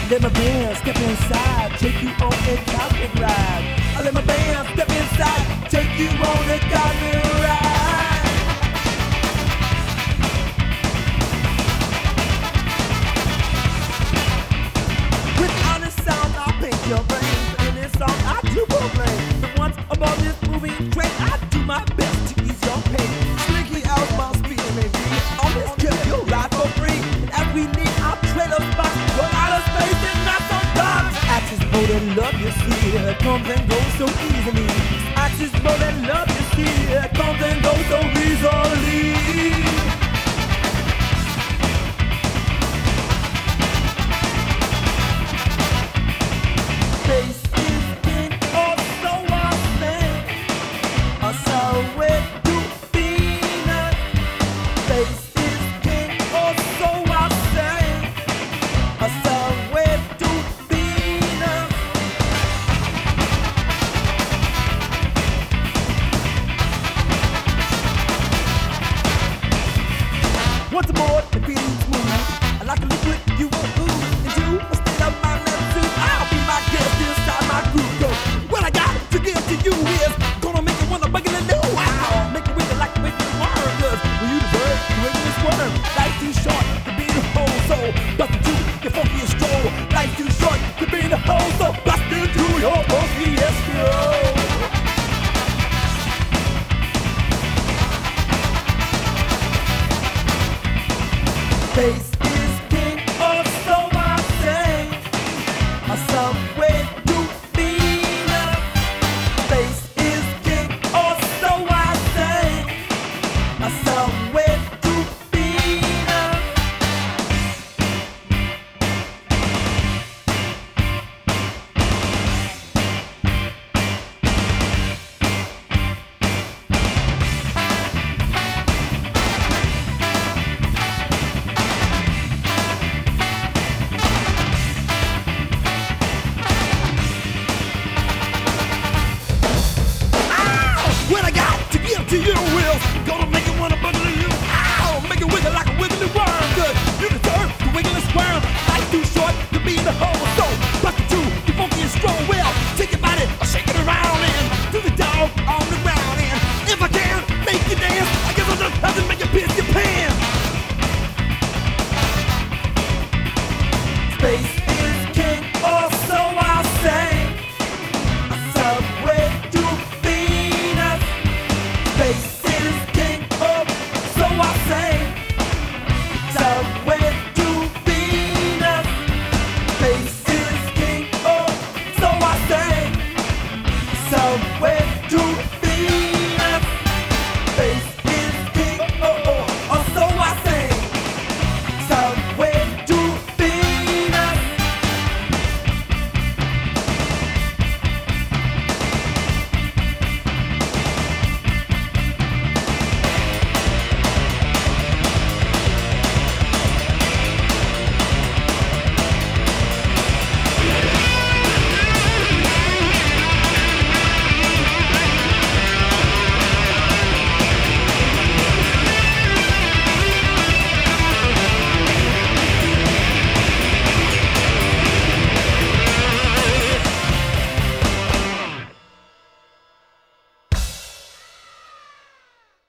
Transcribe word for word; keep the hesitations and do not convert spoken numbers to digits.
let my band step inside, take you on a cosmic ride. I let my band step inside, take you on a cosmic ride. With honest sound, I'll paint your brain. But in this song, I do proclaim that once I'm on this moving train, I do my best to ease your pain. Slinky out my speed, maybe on this trip you'll ride for free. And as we need our trailer spot, go out of space and not so dark. Axis boat and love, you see, it comes and goes so easily. Axis boat and love, you see, it comes and goes so easily.